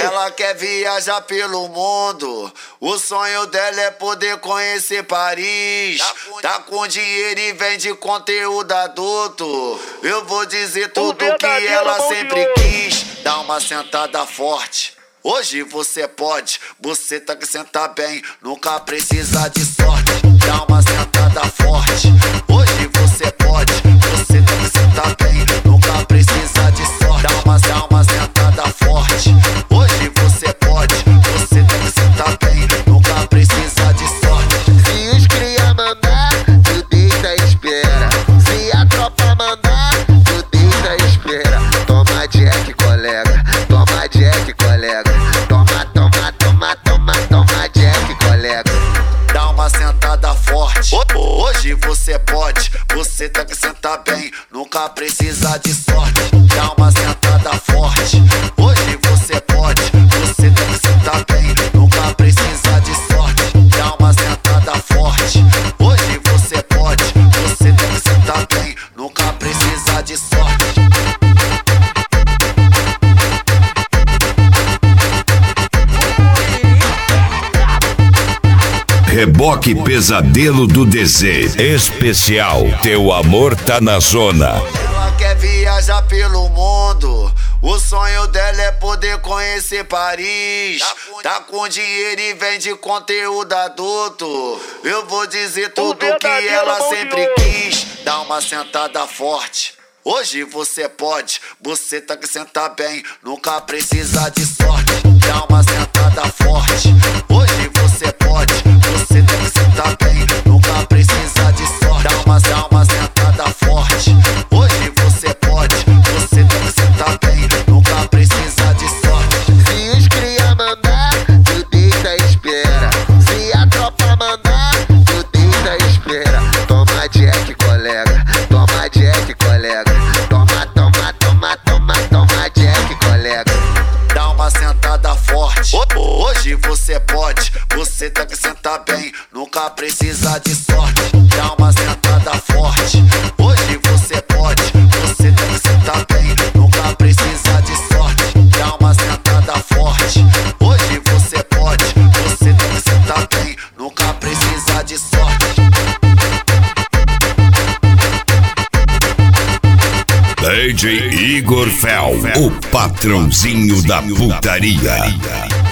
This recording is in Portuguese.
Ela quer viajar pelo mundo, o sonho dela é poder conhecer Paris. Tá com dinheiro e vende conteúdo adulto. Eu vou dizer tudo que ela sempre quis. Dá uma sentada forte. Hoje você pode, você tá que senta bem, nunca precisa de sorte. Dá uma sentada forte. Hoje você pode, você tá que senta bem, nunca precisa de sorte. Dá uma sentada forte. Hoje você pode, você tá que senta bem, nunca precisa de sorte. Se os cria mandar, tu deita e espera. Se a tropa mandar, tu deita e espera. Toma Jack, colega, toma Jack, colega. Toma Jack, colega. Dá uma sentada forte. Hoje você pode, você tá que senta bem, nunca precisa de sorte. Dá uma sentada forte. Hoje você pode, você tá que senta bem, nunca precisa de sorte. Dá uma sentada forte. Hoje você pode, você tá que senta bem, nunca precisa de sorte. Reboque Pesadelo do DZ especial. Teu amor tá na zona. Ela quer viajar pelo mundo, o sonho dela é poder conhecer Paris. Tá com dinheiro e vende conteúdo adulto. Eu vou dizer tudo que ela sempre quis. Dá uma sentada forte. Hoje você pode, você tá que senta bem, nunca precisa de sorte. Dá uma sentada forte. Hoje você pode, você tá que senta bem, nunca precisa de sorte. Dá uma sentada forte. Hoje você pode, você tá que senta bem, nunca precisa de sorte. Se os cria mandar, tu deita e espera. Se a tropa mandar, tu deita e espera. Toma Jack, colega, toma Jack, colega. Toma Jack, colega. Dá uma sentada forte. Hoje você pode, você tá que senta bem, nunca precisa de sorte. Dá uma sentada forte. Hoje você pode, você tá que senta bem, nunca precisa de sorte. Dá uma sentada forte. Hoje você pode, você tá que senta bem, nunca precisa de sorte. DJ Igor Fel, o patrãozinho da putaria.